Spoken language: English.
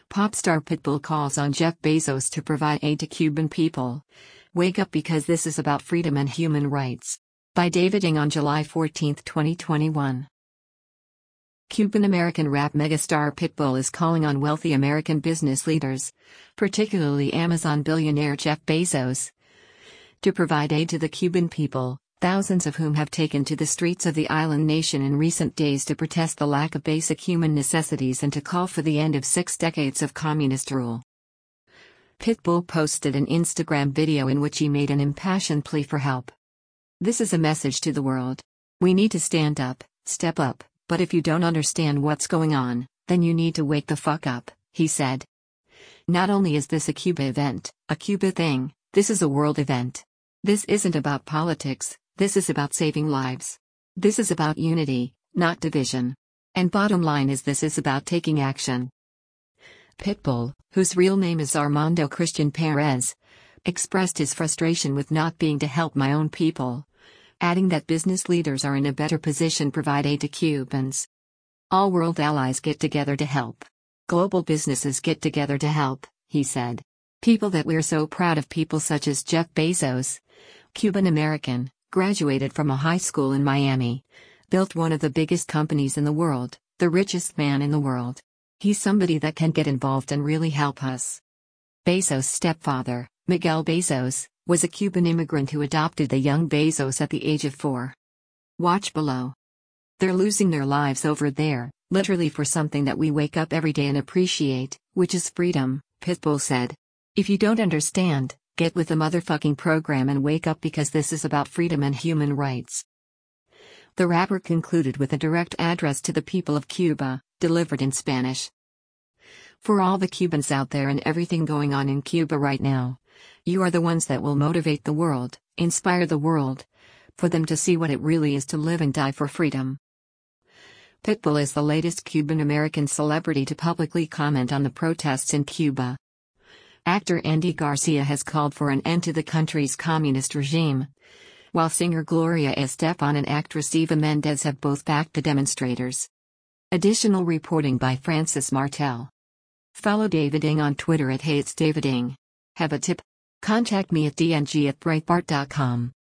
Pop star Pitbull calls on Jeff Bezos to provide aid to Cuban people. Wake up because this is about freedom and human rights. By David Ng on July 14, 2021. Cuban-American rap megastar Pitbull is calling on wealthy American business leaders, particularly Amazon billionaire Jeff Bezos, to provide aid to the Cuban people, thousands of whom have taken to the streets of the island nation in recent days to protest the lack of basic human necessities and to call for the end of 6 decades of communist rule. Pitbull posted an Instagram video in which he made an impassioned plea for help. "This is a message to the world. We need to stand up, step up, but if you don't understand what's going on, then you need to wake the fuck up," he said. "Not only is this a Cuba event, a Cuba thing, this is a world event. This isn't about politics, this is about saving lives. This is about unity, not division. And bottom line is this is about taking action." Pitbull, whose real name is Armando Christian Perez, expressed his frustration with not being to help my own people, adding that business leaders are in a better position to provide aid to Cubans. "All world allies get together to help. Global businesses get together to help," he said. "People that we're so proud of, people such as Jeff Bezos, Cuban-American, graduated from a high school in Miami, built one of the biggest companies in the world, the richest man in the world. He's somebody that can get involved and really help us." Bezos' stepfather, Miguel Bezos, was a Cuban immigrant who adopted the young Bezos at the age of 4. Watch below. "They're losing their lives over there, literally for something that we wake up every day and appreciate, which is freedom," Pitbull said. "If you don't understand, get with the motherfucking program and wake up because this is about freedom and human rights." The rapper concluded with a direct address to the people of Cuba, delivered in Spanish. "For all the Cubans out there and everything going on in Cuba right now, you are the ones that will motivate the world, inspire the world, for them to see what it really is to live and die for freedom." Pitbull is the latest Cuban-American celebrity to publicly comment on the protests in Cuba. Actor Andy Garcia has called for an end to the country's communist regime, while singer Gloria Estefan and actress Eva Mendes have both backed the demonstrators. Additional reporting by Francis Martel. Follow David Ng on Twitter at @HeyIt'sDavidNg. Have a tip? Contact me at dng@breitbart.com.